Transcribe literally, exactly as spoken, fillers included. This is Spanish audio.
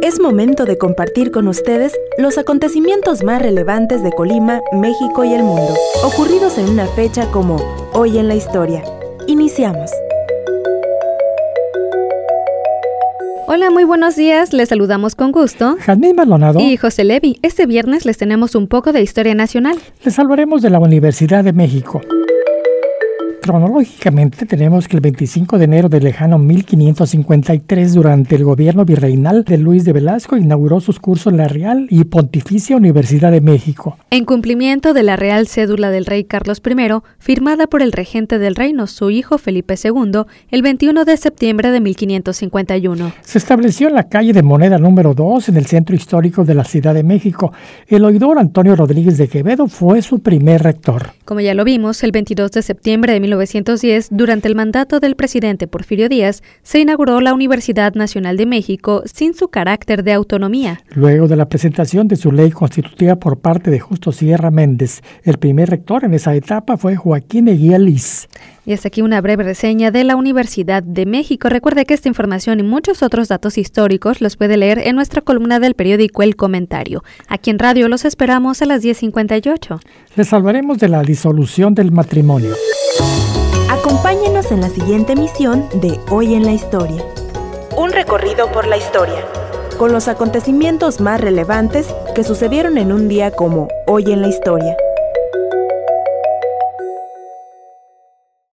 Es momento de compartir con ustedes los acontecimientos más relevantes de Colima, México y el mundo, ocurridos en una fecha como Hoy en la Historia. Iniciamos. Hola, muy buenos días. Les saludamos con gusto Jazmín Maldonado y José Levi. Este viernes les tenemos un poco de historia nacional. Les hablaremos de la Universidad de México. Cronológicamente tenemos que el veinticinco de enero del lejano mil quinientos cincuenta y tres, durante el gobierno virreinal de Luis de Velasco, inauguró sus cursos la Real y Pontificia Universidad de México. En cumplimiento de la Real Cédula del Rey Carlos primero, firmada por el regente del reino, su hijo Felipe segundo, el veintiuno de septiembre de mil quinientos cincuenta y uno. Se estableció en la calle de Moneda número dos, en el centro histórico de la Ciudad de México. El oidor Antonio Rodríguez de Quevedo fue su primer rector. Como ya lo vimos, el veintidós de septiembre de mil novecientos diez, durante el mandato del presidente Porfirio Díaz, se inauguró la Universidad Nacional de México sin su carácter de autonomía. Luego de la presentación de su ley constitutiva por parte de Justo Sierra Méndez, el primer rector en esa etapa fue Joaquín Eguía Liz. Y hasta aquí una breve reseña de la Universidad de México. Recuerde que esta información y muchos otros datos históricos los puede leer en nuestra columna del periódico El Comentario. Aquí en radio los esperamos a las diez cincuenta y ocho. Les hablaremos de la disolución del matrimonio. Acompáñenos en la siguiente emisión de Hoy en la Historia. Un recorrido por la historia, con los acontecimientos más relevantes que sucedieron en un día como Hoy en la Historia.